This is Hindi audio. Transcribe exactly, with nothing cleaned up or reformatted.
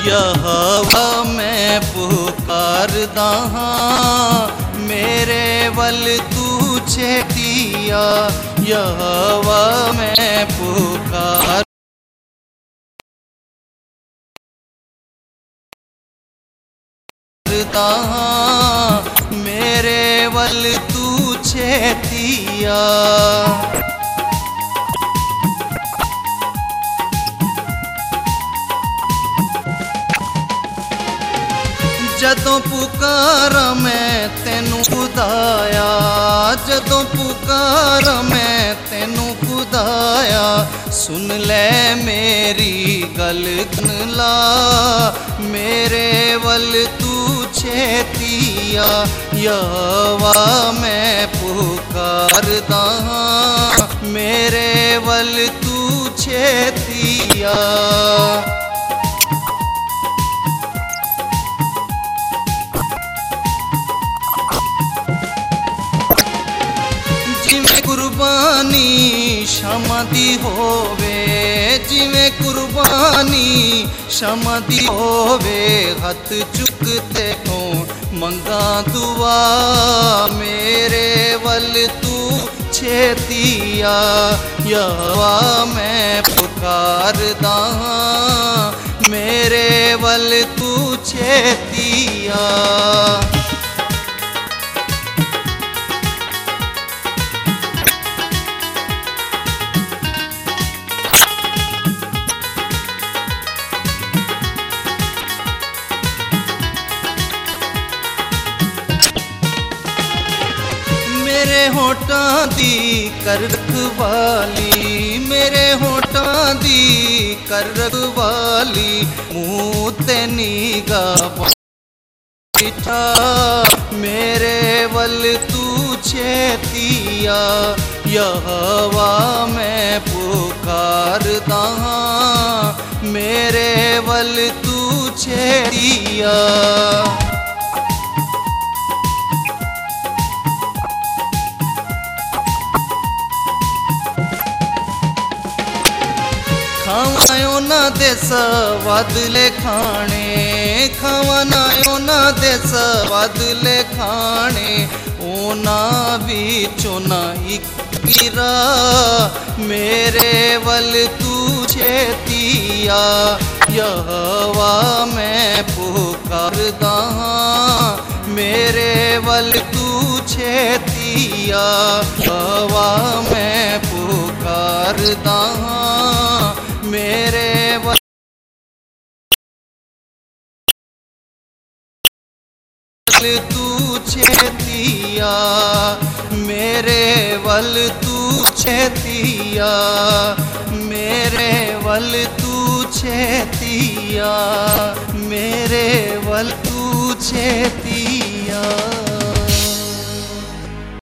यहोवा मैं पुकारदा हां मेरे वल तू छेतिया यहोवा मैं पुकार मेरे वल तू छेतिया। जदों पुकारा मैं तेनू खुदाया जदों पुकारा मैं तेनू खुदाया सुन ले मेरी गल ला मेरे वल तू छेतिया यहोवा मैं पुकारदा हां मेरे वल तू छेतिया। जिवें कुर्बानी क्षमा दी होवे जिवें कुर्बानी क्षमा दी होवे हथ चुकते को मंगा दुआ मेरे वल तू छेतिया यहोवा मैं पुकारदा हां मेरे वल तू छेतिया। मेरे होठां दी कर रखवाली मेरे होठां दी कर रखवाली मुँह ते निगाह बिठा मेरे वल तू छेतिया यहोवा मैं पुकारदा हां मेरे वल तू छेतिया। खावायो ना दे स्वाद ले खाने खावाना ना दे स्वाद ले खाने ओना बिचों ना इकरा मेरे वल तू छेतिया यहोवा मैं पुकारदा हां मेरे वल तू छेतिया यहोवा मैं पुकारदा हां मेरे वल तू छेतिया मेरे वल तू छेतिया मेरे वल तू छेतिया मेरे वल तू छेतिया।